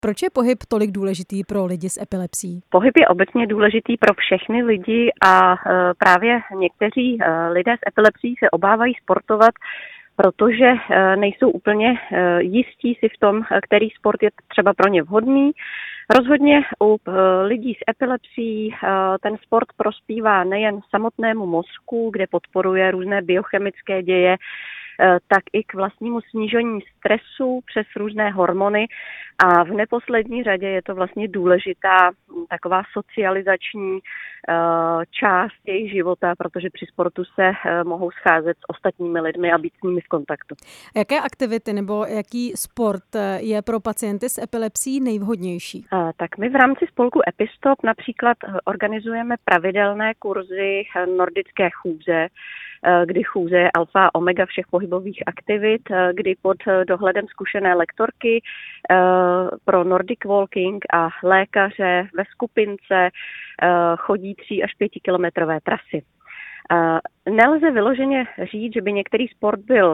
Proč je pohyb tolik důležitý pro lidi s epilepsií? Pohyb je obecně důležitý pro všechny lidi a právě někteří lidé s epilepsií se obávají sportovat, protože nejsou úplně jistí si v tom, který sport je třeba pro ně vhodný. Rozhodně u lidí s epilepsií ten sport prospívá nejen samotnému mozku, kde podporuje různé biochemické děje, tak i k vlastnímu snížení stresu přes různé hormony a v neposlední řadě je to vlastně důležitá taková socializační část jejich života, protože při sportu se mohou scházet s ostatními lidmi a být s nimi v kontaktu. Jaké aktivity nebo jaký sport je pro pacienty s epilepsií nejvhodnější? Tak my v rámci spolku Epistop například organizujeme pravidelné kurzy nordické chůze, kdy chůze je alfa a omega všech pohybových aktivit, kdy pod dohledem zkušené lektorky pro Nordic Walking a lékaře ve skupince chodí 3 až 5 kilometrové trasy. Nelze vyloženě říct, že by některý sport byl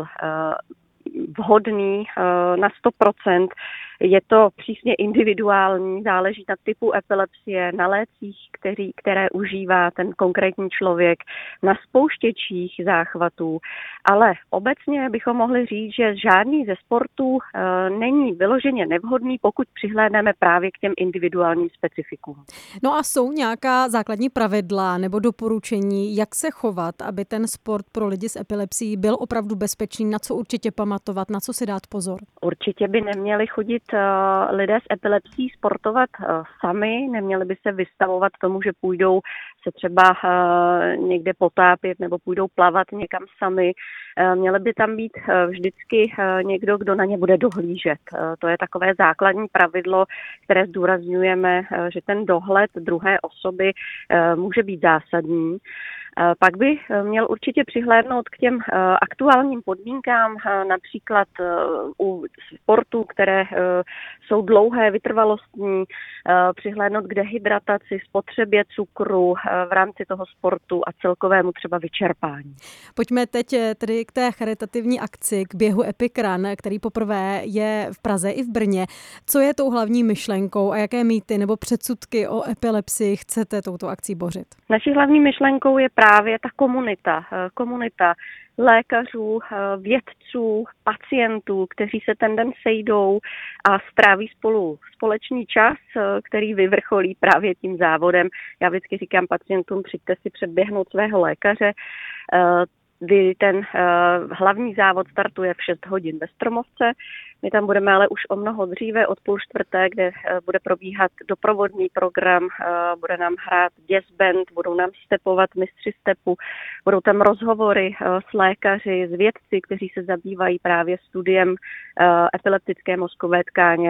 vhodný na 100%. Je to přísně individuální, záleží na typu epilepsie, na lécích, které užívá ten konkrétní člověk, na spouštěčích záchvatů, ale obecně bychom mohli říct, že žádný ze sportů není vyloženě nevhodný, pokud přihlédneme právě k těm individuálním specifikům. No a jsou nějaká základní pravidla nebo doporučení, jak se chovat, aby ten sport pro lidi s epilepsií byl opravdu bezpečný, na co určitě pamatovat, na co si dát pozor? Určitě by neměli chodit lidé s epilepsií sportovat sami, neměli by se vystavovat tomu, že půjdou se třeba někde potápět nebo půjdou plavat někam sami. Měli by tam být vždycky někdo, kdo na ně bude dohlížet. To je takové základní pravidlo, které zdůrazňujeme, že ten dohled druhé osoby může být zásadní. Pak by měl určitě přihlédnout k těm aktuálním podmínkám, například u sportů, které jsou dlouhé, vytrvalostní, přihlédnout k dehydrataci, spotřebě cukru v rámci toho sportu a celkovému třeba vyčerpání. Pojďme teď tedy k té charitativní akci, k běhu Epikran, který poprvé je v Praze i v Brně. Co je tou hlavní myšlenkou a jaké mýty nebo předsudky o epilepsii chcete touto akcí bořit? Naší hlavní myšlenkou je právě ta komunita lékařů, vědců, pacientů, kteří se ten den sejdou a stráví spolu společný čas, který vyvrcholí právě tím závodem. Já vždycky říkám pacientům, přijďte si předběhnout svého lékaře, kdy ten hlavní závod startuje v 6 hodin ve Stromovce. My tam budeme ale už o mnoho dříve, od 3:30, kde bude probíhat doprovodný program, bude nám hrát jazz band, budou nám stepovat mistři stepu, budou tam rozhovory s lékaři, s vědci, kteří se zabývají právě studiem epileptické mozkové tkáně.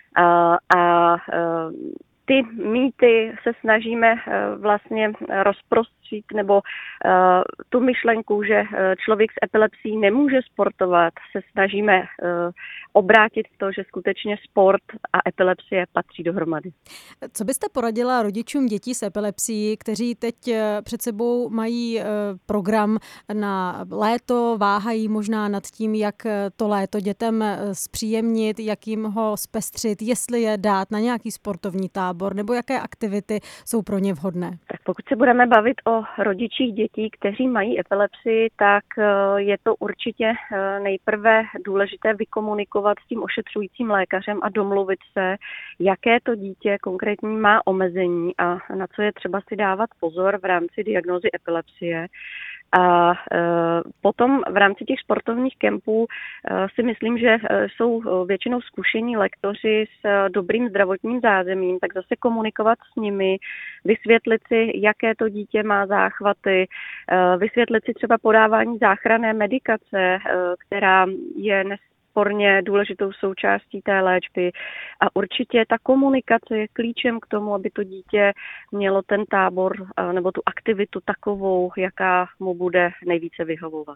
Ty mýty se snažíme vlastně rozprostřít, nebo tu myšlenku, že člověk s epilepsií nemůže sportovat, se snažíme obrátit v to, že skutečně sport a epilepsie patří dohromady. Co byste poradila rodičům dětí s epilepsií, kteří teď před sebou mají program na léto, váhají možná nad tím, jak to léto dětem zpříjemnit, jak jim ho zpestřit, jestli je dát na nějaký sportovní tábor, nebo jaké aktivity jsou pro ně vhodné? Tak pokud se budeme bavit o rodičích dětí, kteří mají epilepsii, tak je to určitě nejprve důležité vykomunikovat s tím ošetřujícím lékařem a domluvit se, jaké to dítě konkrétní má omezení a na co je třeba si dávat pozor v rámci diagnózy epilepsie. A potom v rámci těch sportovních kempů si myslím, že jsou většinou zkušení lektoři s dobrým zdravotním zázemím, tak zase komunikovat s nimi, vysvětlit si, jaké to dítě má záchvaty, vysvětlit si třeba podávání záchranné medikace, která je nesporně důležitou součástí té léčby. A určitě ta komunikace je klíčem k tomu, aby to dítě mělo ten tábor nebo tu aktivitu takovou, jaká mu bude nejvíce vyhovovat.